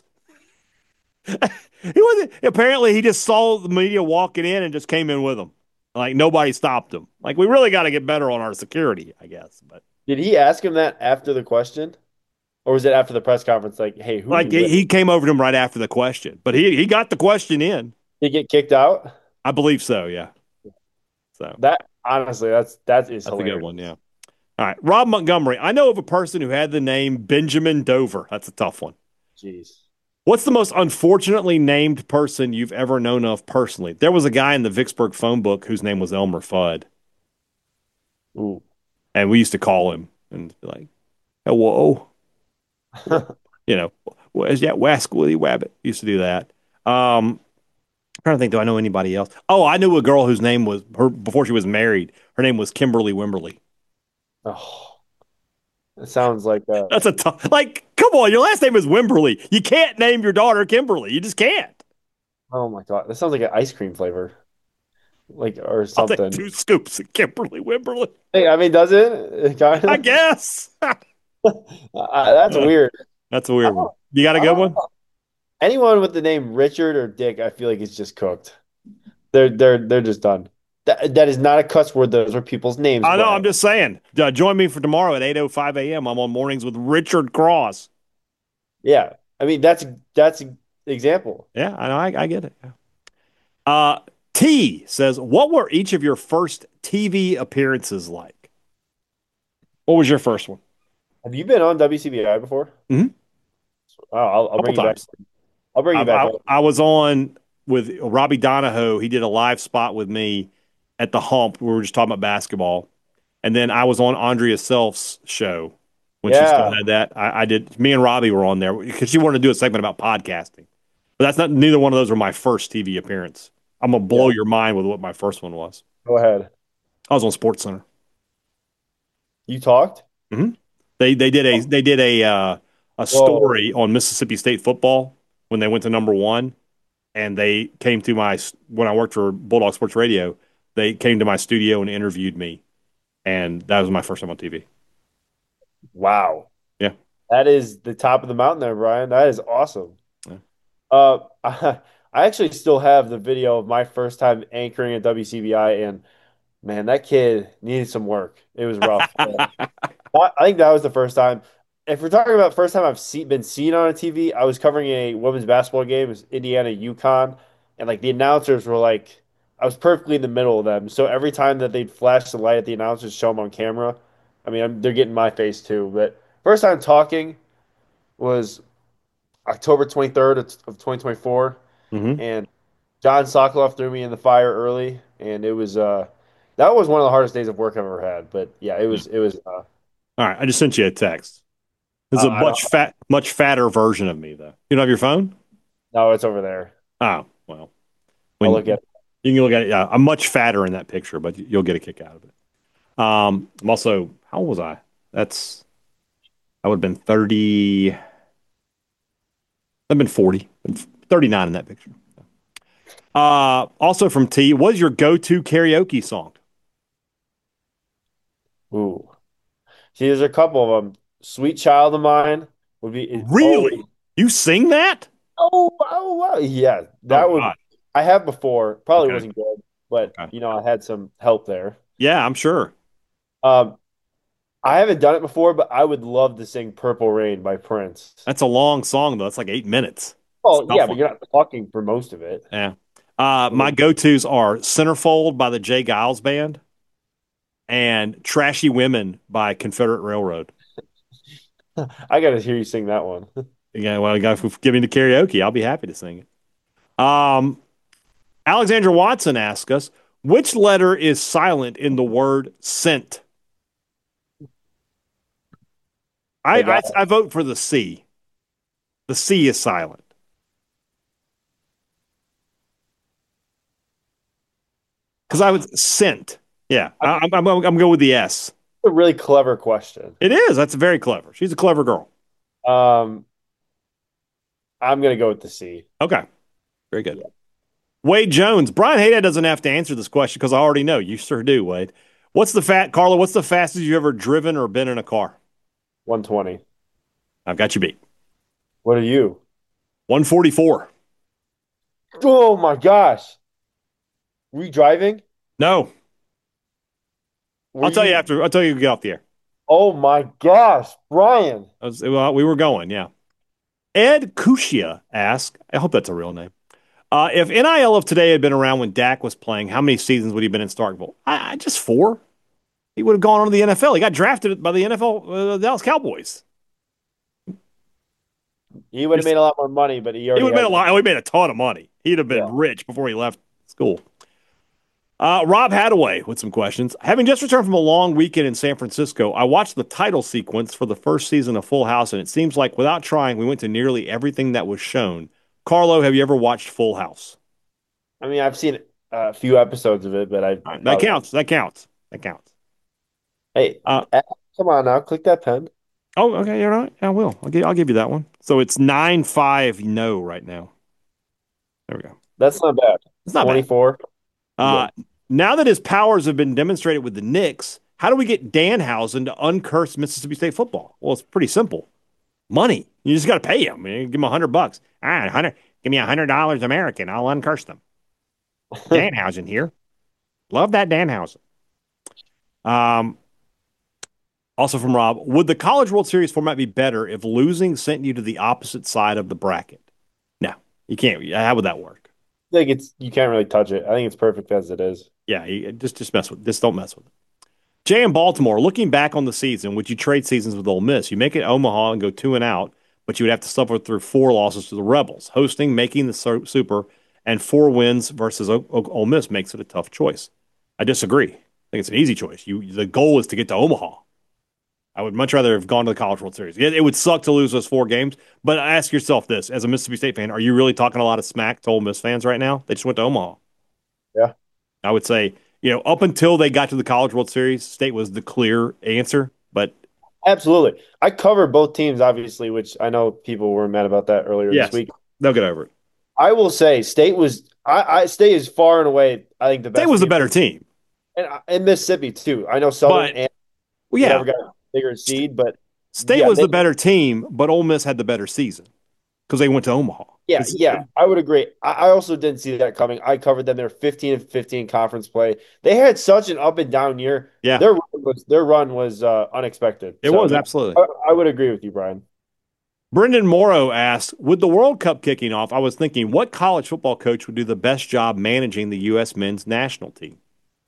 He wasn't apparently he just saw the media walking in and just came in with them. Like nobody stopped him. Like we really got to get better on our security, I guess. But Did he ask him that after the question? Or was it after the press conference? Like, hey, who are like you with? he came over to him right after the question. But he got the question in. Did he get kicked out? I believe so, yeah. So That honestly, that is that's a good hilarious. one, yeah. All right. Rob Montgomery. I know of a person who had the name Benjamin Dover. That's a tough one. Jeez. What's the most unfortunately named person you've ever known of personally? There was a guy in the Vicksburg phone book whose name was Elmer Fudd, Ooh. and we used to call him and be like, "Hello," you know, where's that Wasquilly Wabbit? Used to do that. Trying to think, do I know anybody else? Oh, I knew a girl whose name was her before she was married. Her name was Kimberly Wimberly. Oh, it sounds like That's a tough. Like, come on, your last name is Wimberly. You can't name your daughter Kimberly. You just can't. oh my God. That sounds like an ice cream flavor. Like or I'll take something. 2 scoops of Kimberly Wimberly. Hey, I mean, does it? I Kinda. guess. That's weird. That's a I weird one. don't, You got a I good don't one? know. Anyone with the name Richard or Dick, I feel like it's just cooked. They're just done. That is not a cuss word. Those are people's names, I know. Brian. I'm just saying. Join me for tomorrow at 8:05 a.m. I'm on mornings with Richard Cross. Yeah. I mean, that's an example. Yeah, I know. I get it. Yeah. Uh, T says, "What were each of your first TV appearances like? What was your first one?" Have you been on WCBI before? Mhm. Oh, I'll Couple bring you back. times. I'll bring you back up. I was on with Robbie Donahoe. He did a live spot with me at the Hump. We were just talking about basketball. And then I was on Andrea Self's show when she still Yeah. had that. I did. Me and Robbie were on there because she wanted to do a segment about podcasting. But that's not. Neither one of those were my first TV appearance. I'm gonna blow Yeah. your mind with what my first one was. Go ahead. I was on Sports Center. You talked? hmm They did a Whoa. story on Mississippi State football when they went to number one, and they came to my when I worked for Bulldog Sports Radio. They came to my studio and interviewed me, and that was my first time on TV. Wow. Yeah. That is the top of the mountain there, Brian. That is awesome. Yeah. I actually still have the video of my first time anchoring at WCBI, and man, that kid needed some work. It was rough. I think that was the first time. If we're talking about first time been seen on a TV, I was covering a women's basketball game. It was Indiana UConn, and like the announcers were like, I was perfectly in the middle of them. So every time that they'd flash the light at the announcers, show them on camera. I mean, they're getting my face too. But first time talking was October 23rd of 2024, hmm and John Sokoloff threw me in the fire early, and it was that was one of the hardest days of work I've ever had. But yeah, Yeah. it was. All right, I just sent you a text. It's a I don't. much fatter version of me, though. You don't have your phone? No, it's over there. Oh, well, I'll when look at it. you can look at it, yeah, I'm much fatter in that picture, but you'll get a kick out of it. I'm also, how old was I? I would have been 30. I've been 40, been 39 in that picture. Also from T, what is your go-to karaoke song? Ooh. See, there's a couple of them. Sweet Child of Mine would be always. Really? You sing that? Oh, yeah. Oh That would God. I have before. Probably Okay. wasn't good, but Okay. I had some help there. Yeah, I'm sure. Um, I haven't done it before, but I would love to sing Purple Rain by Prince. That's a long song though. It's like 8 minutes. It's a Oh, tough yeah, but one. you're not talking for most of it. Yeah. My go-tos are Centerfold by the Jay Giles Band and Trashy Women by Confederate Railroad. I gotta hear you sing that one. Yeah, well, you got to give me the karaoke. I'll be happy to sing it. Alexandra Watson asks us, which letter is silent in the word scent? They got I vote for the C. The C is silent. Because I would scent. Yeah, I'm going with the S. a really clever question. It is. That's very clever. She's a clever girl. Um, I'm gonna go with the C. Okay, very good. Yeah. Wade Jones. Brian Haydad doesn't have to answer this question because I already know. You sure do, Wade. Carlo, what's the fastest you've ever driven or been in a car? 120. I've got you beat. What are you? 144. Oh my gosh. Were you driving? No. Were I'll tell you you- after. I'll tell you when we get off the air. Oh my gosh, Brian. We were going, yeah. Ed Kushia asked, I hope that's a real name. If NIL of today had been around when Dak was playing, how many seasons would he have been in Starkville? Just 4. He would have gone on to the NFL. He got drafted by the NFL, Dallas Cowboys. He would have made a lot more money, but he would have made had a lot. He made a ton of money. He'd have been rich before he left school. Rob Hadaway with some questions. Having just returned from a long weekend in San Francisco, I watched the title sequence for the first season of Full House, and it seems like without trying, we went to nearly everything that was shown. Carlo, have you ever watched Full House? I mean, I've seen a few episodes of it, but That counts. Hey, come on now, click that pen. Oh, okay, you're right. I will. I'll give you that one. So it's 9-5 no right now. There we go. That's not bad. It's not 24. Bad. Now that his powers have been demonstrated with the Knicks, how do we get Danhausen to uncurse Mississippi State football? Well, it's pretty simple. Money. You just got to pay him. Give him $100. All right, 100. Give me $100 American. I'll uncurse them. Danhausen here. Love that Danhausen. Also from Rob, would the College World Series format be better if losing sent you to the opposite side of the bracket? No, you can't. How would that work? I think you can't really touch it. I think it's perfect as it is. Yeah, just don't mess with it. Jay in Baltimore, looking back on the season, would you trade seasons with Ole Miss? You make it Omaha and go 2-0, but you would have to suffer through 4 losses to the Rebels. Hosting, making the Super, and 4 wins versus Ole Miss makes it a tough choice. I disagree. I think it's an easy choice. The goal is to get to Omaha. I would much rather have gone to the College World Series. It would suck to lose those 4 games, but ask yourself this, as a Mississippi State fan, are you really talking a lot of smack to Ole Miss fans right now? They just went to Omaha. Yeah. I would say, up until they got to the College World Series, State was the clear answer, but absolutely. I covered both teams, obviously, which I know people were mad about that earlier this week. They'll get over it. I will say State was State is far and away, I think, the best. State was the better team. And Mississippi, too. I know Southern never got a bigger seed, but State was the better team, but Ole Miss had the better season because they went to Omaha. Yeah, I would agree. I also didn't see that coming. I covered them. They're 15-15 conference play. They had such an up and down year. Yeah, their run was unexpected. It was absolutely. I would agree with you, Brian. Brendan Morrow asked, with the World Cup kicking off, I was thinking, what college football coach would do the best job managing the U.S. men's national team?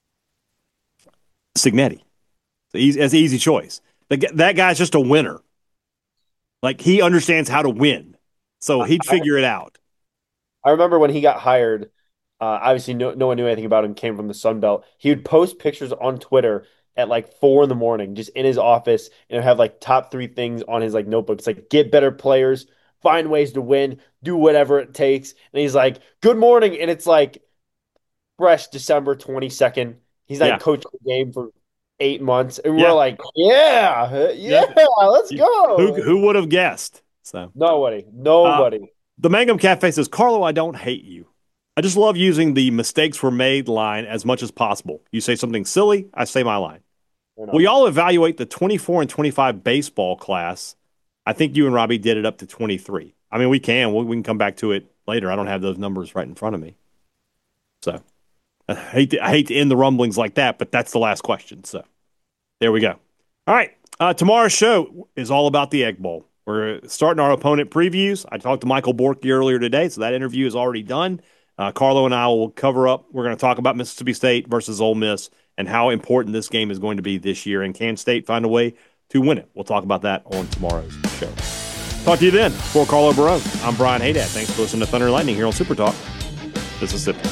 Cignetti. It's an easy choice. That guy's just a winner. Like, he understands how to win. So he'd figure it out. I remember when he got hired, obviously no one knew anything about him, came from the Sun Belt. He would post pictures on Twitter at like 4 a.m, just in his office, and have like top 3 things on his like notebook. It's like, get better players, find ways to win, do whatever it takes. And he's like, good morning. And it's like fresh December 22nd. He's like coaching the game for 8 months. And we're like, yeah, let's go. Who would have guessed? So Nobody. The Mangum Cafe says, Carlo, I don't hate you. I just love using the mistakes were made line as much as possible. You say something silly, I say my line. Will y'all evaluate the 24 and 25 baseball class? I think you and Robbie did it up to 23. I mean, we can. We can come back to it later. I don't have those numbers right in front of me. So I hate to end the rumblings like that, but that's the last question. So there we go. All right. Tomorrow's show is all about the Egg Bowl. We're starting our opponent previews. I talked to Michael Borky earlier today, so that interview is already done. Carlo and I will cover up. We're going to talk about Mississippi State versus Ole Miss and how important this game is going to be this year. And can State find a way to win it? We'll talk about that on tomorrow's show. Talk to you then. For Carlo Barone, I'm Brian Haydad. Thanks for listening to Thunder and Lightning here on Super Talk Mississippi.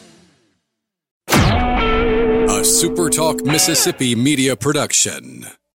Super Talk Mississippi Media Production.